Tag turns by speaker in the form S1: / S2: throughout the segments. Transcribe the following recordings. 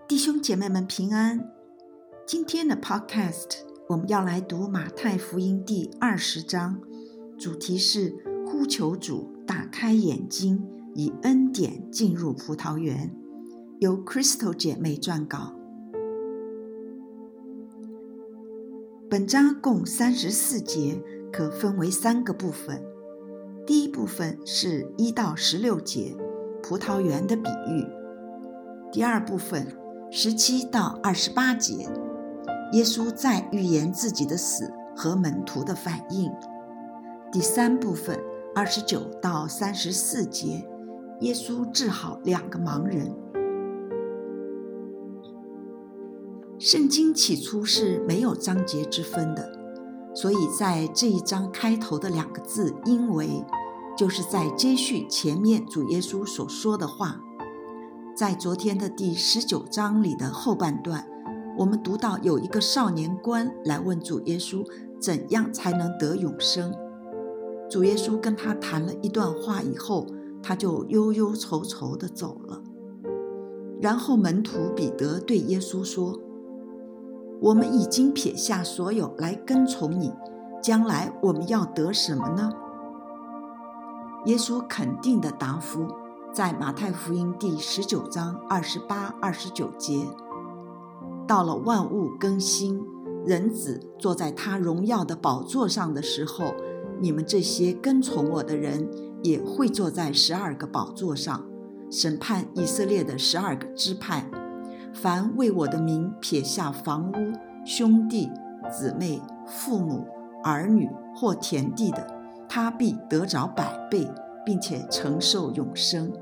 S1: 弟兄姐妹们平安。今天的 podcast 我们要来读马太福音第20章，主题是呼求主打开眼睛，以恩典进入葡萄园，由 Crystal 姐妹撰稿。本章共34节，可分为3个部分。第一部分是1到16节，葡萄园的比喻。第二部分17到28节，耶稣在预言自己的死和门徒的反应。第三部分29到34节，耶稣治好2个盲人。圣经起初是没有章节之分的，所以在这一章开头的2个字因为，就是在接续前面主耶稣所说的话。在昨天的第19章里的后半段，我们读到有一个少年官来问主耶稣怎样才能得永生。主耶稣跟他谈了一段话以后，他就忧忧愁愁地走了。然后门徒彼得对耶稣说，我们已经撇下所有来跟从你，将来我们要得什么呢？耶稣肯定的答复在马太福音第19章28、29节，到了万物更新，人子坐在他荣耀的宝座上的时候，你们这些跟从我的人也会坐在12个宝座上，审判以色列的12个支派。凡为我的名撇下房屋、兄弟、姊妹、父母、儿女或田地的，他必得着100倍，并且承受永生。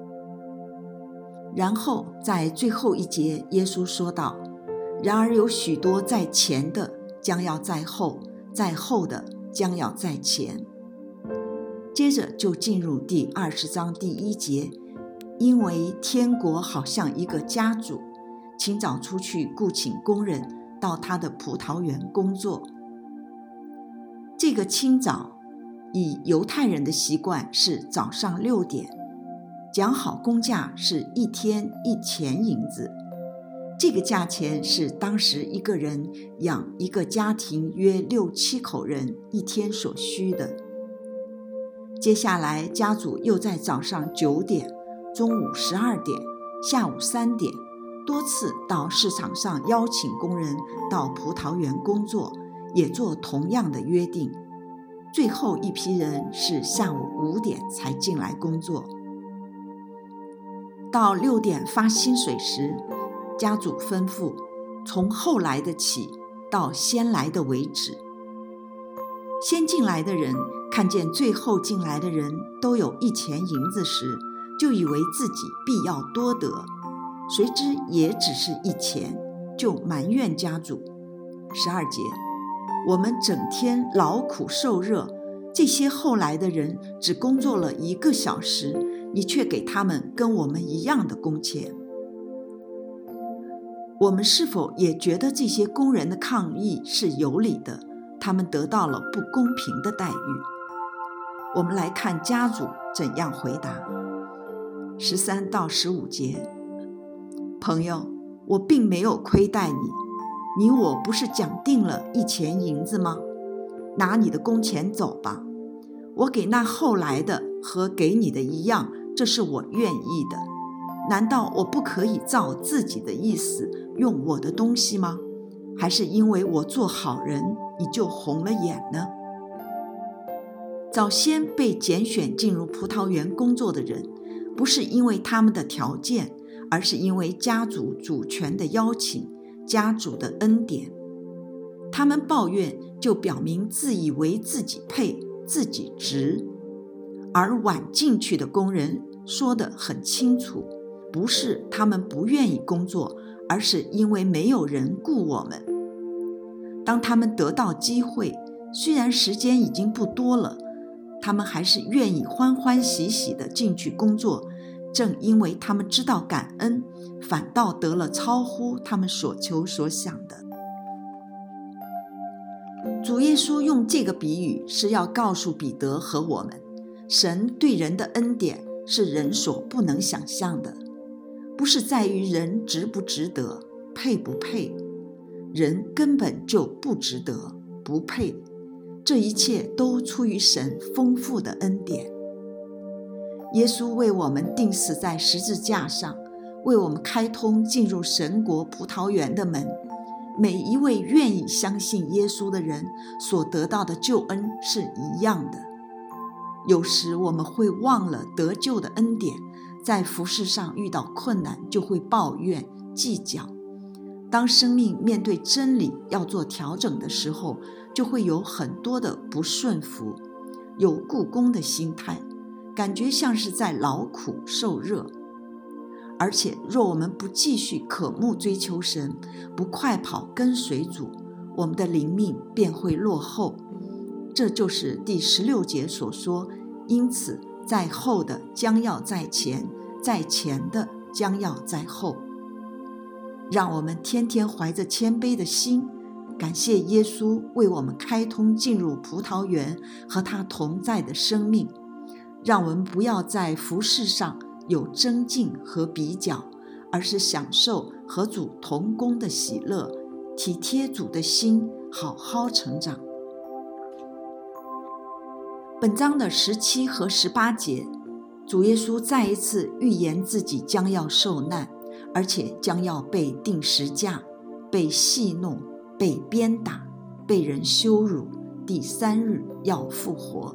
S1: 然后在最后一节，耶稣说道，然而有许多在前的将要在后，在后的将要在前。接着就进入第20章第1节，因为天国好像一个家主，清早出去雇请工人到他的葡萄园工作。这个清早以犹太人的习惯是早上6点，讲好工价是1天1钱银子，这个价钱是当时一个人养一个家庭约6、7口人1天所需的。接下来家主又在早上9点、中午12点、下午3点多次到市场上邀请工人到葡萄园工作，也做同样的约定。最后一批人是下午5点才进来工作。到6点发薪水时，家主吩咐从后来的起到先来的为止。先进来的人看见最后进来的人都有1钱银子时，就以为自己必要多得，谁知也只是1钱，就埋怨家主。12节，我们整天劳苦受热，这些后来的人只工作了1个小时，你却给他们跟我们一样的工钱。我们是否也觉得这些工人的抗议是有理的？他们得到了不公平的待遇。我们来看家主怎样回答。13到15节，朋友，我并没有亏待你，你我不是讲定了1钱银子吗？拿你的工钱走吧，我给那后来的和给你的一样，这是我愿意的。难道我不可以照自己的意思用我的东西吗？还是因为我做好人，你就红了眼呢？早先被拣选进入葡萄园工作的人，不是因为他们的条件，而是因为家主主权的邀请，家主的恩典。他们抱怨，就表明自以为自己配，自己值。而晚进去的工人说得很清楚，不是他们不愿意工作，而是因为没有人雇我们。当他们得到机会，虽然时间已经不多了，他们还是愿意欢欢喜喜地进去工作。正因为他们知道感恩，反倒得了超乎他们所求所想的。主耶稣用这个比喻是要告诉彼得和我们，神对人的恩典是人所不能想象的。 不是在于人值不值得，配不配，人根本就不值得，不配，这一切都出于神丰富的恩典。耶稣为我们钉死在十字架上，为我们开通进入神国葡萄园的门。每一位愿意相信耶稣的人所得到的救恩是一样的。有时我们会忘了得救的恩典，在服事上遇到困难就会抱怨计较。当生命面对真理要做调整的时候，就会有很多的不顺服，有雇工的心态，感觉像是在劳苦受热。而且若我们不继续渴慕追求神，不快跑跟随主，我们的灵命便会落后。这就是第16节所说，因此在后的将要在前，在前的将要在后。让我们天天怀着谦卑的心，感谢耶稣为我们开通进入葡萄园和他同在的生命。让我们不要在服事上有争竞和比较，而是享受和主同工的喜乐，体贴主的心，好好成长。本章的17和18节，主耶稣再一次预言自己将要受难，而且将要被钉十架，被戏弄，被鞭打，被人羞辱，第3日要复活。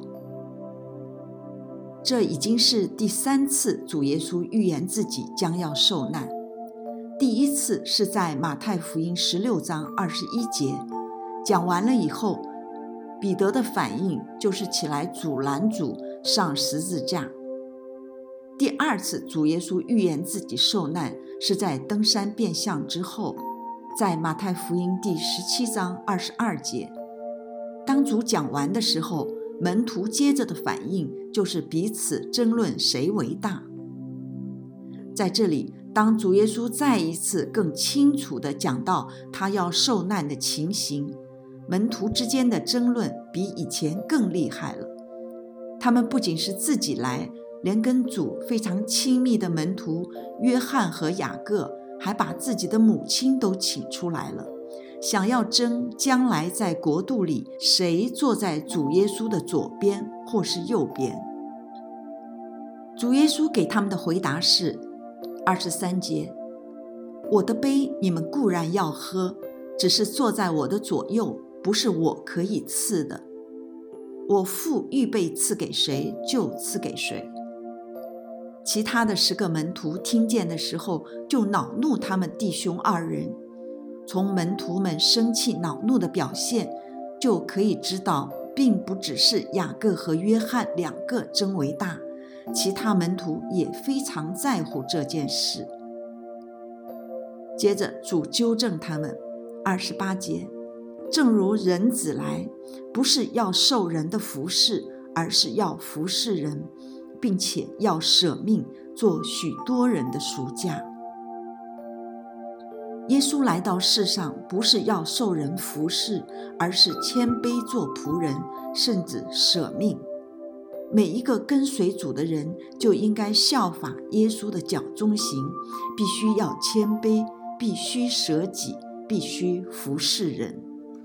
S1: 这已经是第3次主耶稣预言自己将要受难。第一次是在马太福音16章21节，讲完了以后，彼得的反应就是起来阻拦主上十字架。第二次主耶稣预言自己受难是在登山变相之后，在马太福音第17章22节。当主讲完的时候，门徒接着的反应就是彼此争论谁为大。在这里，当主耶稣再一次更清楚地讲到他要受难的情形，门徒之间的争论比以前更厉害了。他们不仅是自己来，连跟主非常亲密的门徒约翰和雅各，还把自己的母亲都请出来了，想要争将来在国度里谁坐在主耶稣的左边或是右边。主耶稣给他们的回答是23节，我的杯你们固然要喝，只是坐在我的左右，不是我可以赐的，我父预备赐给谁就赐给谁。其他的10个门徒听见的时候，就恼怒他们弟兄2人。从门徒们生气恼怒的表现，就可以知道并不只是雅各和约翰2个争为大，其他门徒也非常在乎这件事。接着主纠正他们28节，正如人子来，不是要受人的服事，而是要服事人，并且要舍命做许多人的赎价。耶稣来到世上，不是要受人服事，而是谦卑做仆人，甚至舍命。每一个跟随主的人就应该效法耶稣的脚中行，必须要谦卑，必须舍己，必须服事人。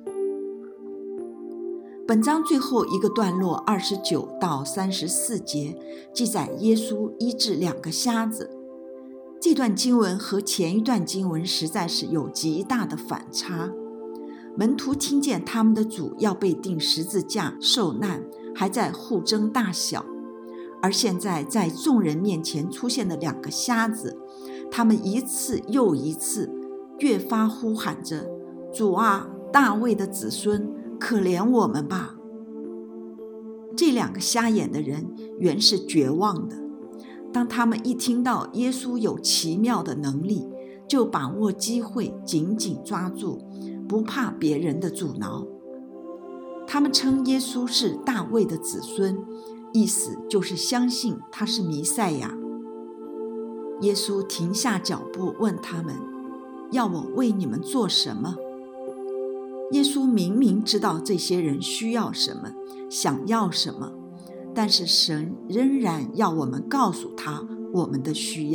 S1: 本章最后一个段落29到34节记载耶稣医治2个瞎子。这段经文和前一段经文实在是有极大的反差。门徒听见他们的主要被钉十字架受难，还在互争大小，而现在在众人面前出现的2个瞎子，他们一次又一次越发呼喊着，主啊，大卫的子孙，可怜我们吧。这2个瞎眼的人原是绝望的，当他们一听到耶稣有奇妙的能力，就把握机会紧紧抓住，不怕别人的阻挠。他们称耶稣是大卫的子孙，意思就是相信他是弥赛亚。耶稣停下脚步问他们，要我为你们做什么？耶稣明明知道这些人需要什么，想要什么，但是神仍然要我们告诉他我们的需要。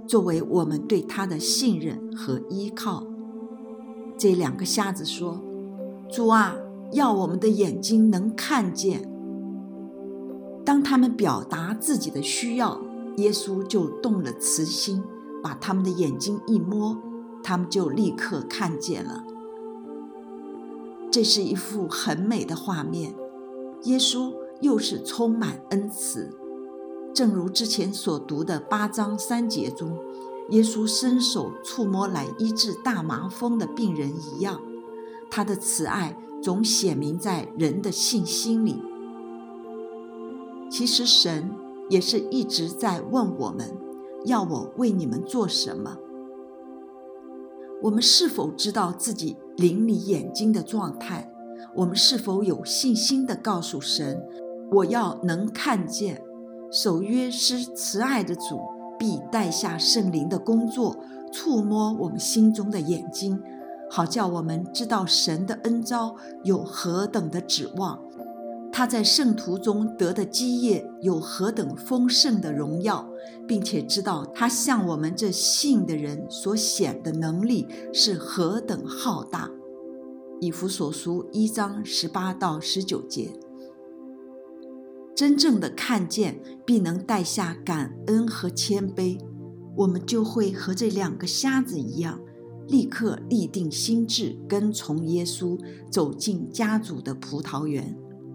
S1: 作为我们对他的信任和依靠。这2个瞎子说：主啊，要我们的眼睛能看见。当他们表达自己的需要，耶稣就动了慈心，把他们的眼睛一摸，他们就立刻看见了。这是一幅很美的画面，耶稣又是充满恩慈。正如之前所读的8章3节中，耶稣伸手触摸来医治大麻风的病人一样，他的慈爱总显明在人的信心里。其实神也是一直在问我们，要我为你们做什么？我们是否知道自己灵里眼睛的状态？我们是否有信心地告诉神，我要能看见？守约施慈爱的主必带下圣灵的工作，触摸我们心中的眼睛，好叫我们知道神的恩召有何等的指望，他在圣徒中得的基业有何等丰盛的荣耀，并且知道他向我们这信的人所显的能力是何等浩大。以弗所书1章18到19节。真正的看见必能带下感恩和谦卑，我们就会和这2个瞎子一样，立刻立定心志，跟从耶稣走进家主的葡萄园。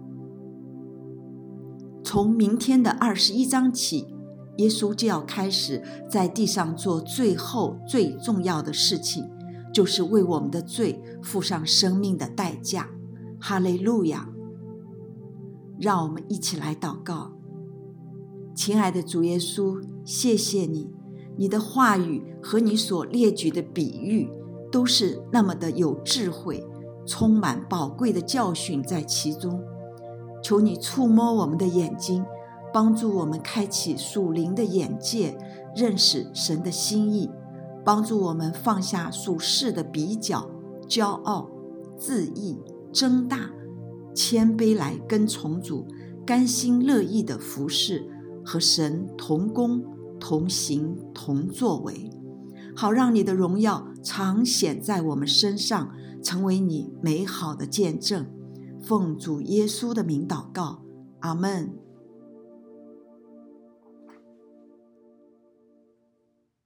S1: 从明天的21章起，耶稣就要开始在地上做最后最重要的事情，就是为我们的罪付上生命的代价。哈利路亚！让我们一起来祷告。亲爱的主耶稣，谢谢你，你的话语和你所列举的比喻都是那么的有智慧，充满宝贵的教训在其中。求你触摸我们的眼睛，帮助我们开启属灵的眼界，认识神的心意，帮助我们放下属世的比较、骄傲、自义、争大，谦卑来跟从主，甘心乐意的服侍，和神同工、同行、同作为，好让你的荣耀常显在我们身上，成为你美好的见证。奉主耶稣的名祷告，阿们。